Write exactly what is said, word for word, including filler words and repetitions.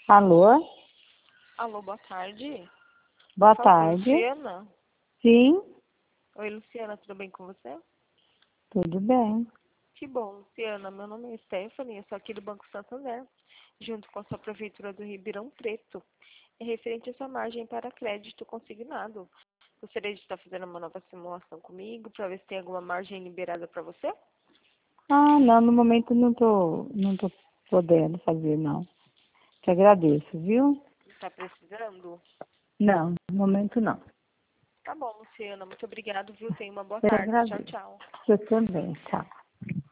Alô? Alô, boa tarde. Boa Fala com a tarde. Luciana. Sim, Oi, Luciana, tudo bem com você? tudo bem. Que bom, Luciana. Meu nome é Stephanie, eu sou aqui do Banco Santander, junto com a sua Prefeitura do Ribeirão Preto. É referente à sua margem para crédito consignado. Gostaria de estar fazendo uma nova simulação comigo para ver se tem alguma margem liberada para você? Ah, não, no momento não tô, não tô podendo fazer, não. Te agradeço, viu? Está precisando? Não, no momento não. Tá bom, Luciana. Muito obrigado, viu? Tenha uma boa Eu te tarde. Tchau, agradeço. tchau. Eu também, tchau.